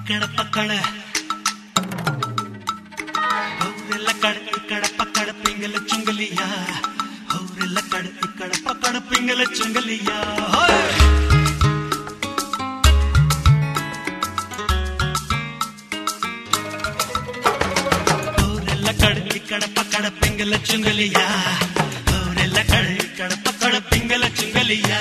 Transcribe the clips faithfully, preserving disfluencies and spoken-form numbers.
इकड़ पकड़ और लकड़ इकड़ पकड़ पिंगल चुंगलिया और लकड़ इकड़ पकड़ पिंगल चुंगलिया और लकड़ इकड़ पकड़ पिंगल चुंगलिया और लकड़ इकड़ पकड़ पिंगल चुंगलिया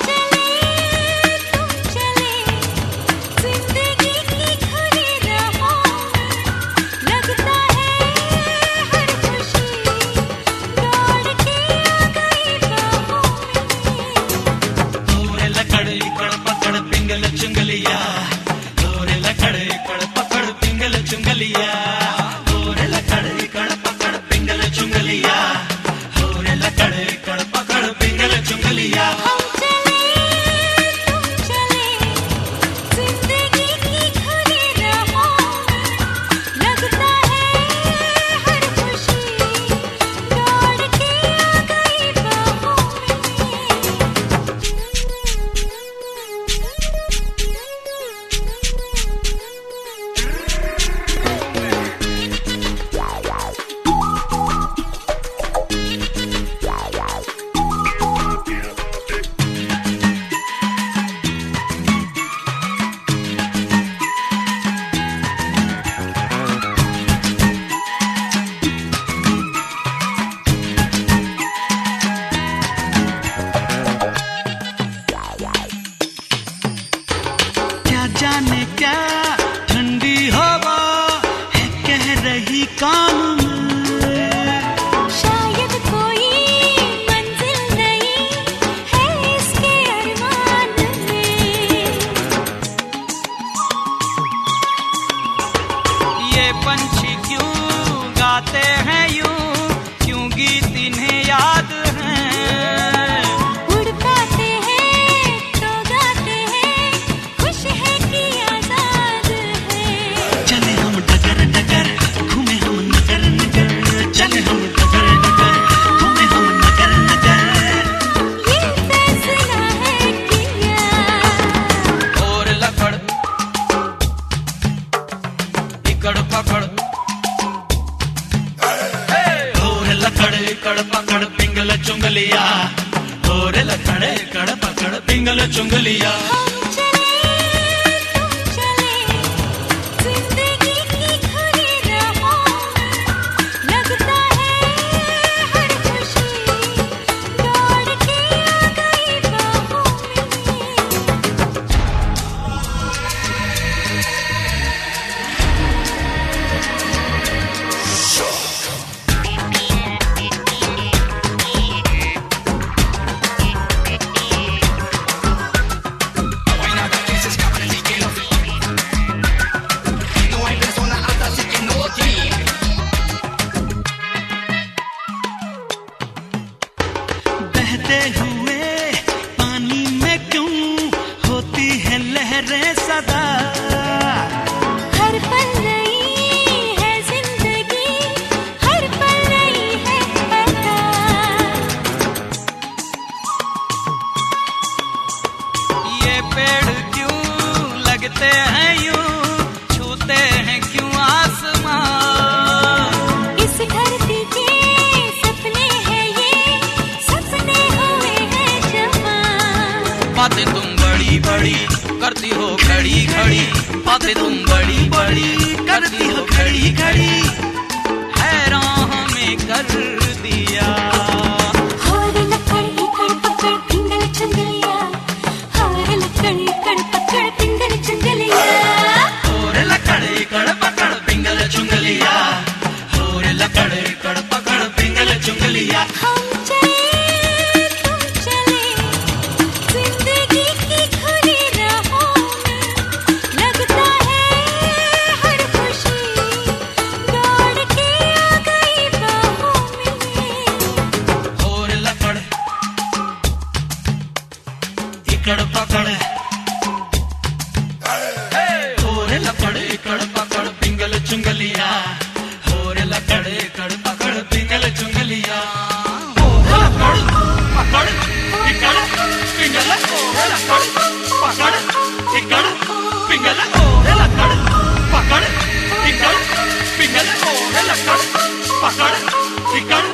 जाने क्या ठंडी हवा है कह रही काम शायद कोई मंजिल नहीं है इसके अरमान में ये पंछी क्यों गाते हैं यूं क्यों गीत इन्हें याद इकड़ पकड़ पिंगल चुंगलिया और लकड़ इकड़ पकड़ पिंगल चुंगलिया हुए पानी में क्यों होती है लहरें सदा हर पल नई है जिंदगी हर पल नई है पता ये पेड़ क्यों लगते हैं यूं छूते हैं क्यों आसमां इस धरती के बातें तुम बड़ी बड़ी करती हो खड़ी खड़ी बातें तुम बड़ी बड़ी करती हो खड़ी खड़ी हैरान हमें कर दिया और लकड़ इकड़ पकड़ पिंगल चुंगलिया और लकड़ इकड़ पकड़ पिंगल चुंगलिया और लकड़ इकड़ पकड़ पिंगल चुंगलिया और लकड़ इकड़ पकड़ पिंगल चुंगलिया इकड़ पकड़ और लकड़ इकड़ पकड़ पिंगल चुंगलिया और लकड़ इकड़ पकड़ पिंगल चुंगलिया लकड़ पकड़ इकड़ पिंगल और लकड़ पकड़ इकड़ पिंगल और लकड़ लकड़ पकड़ इकड़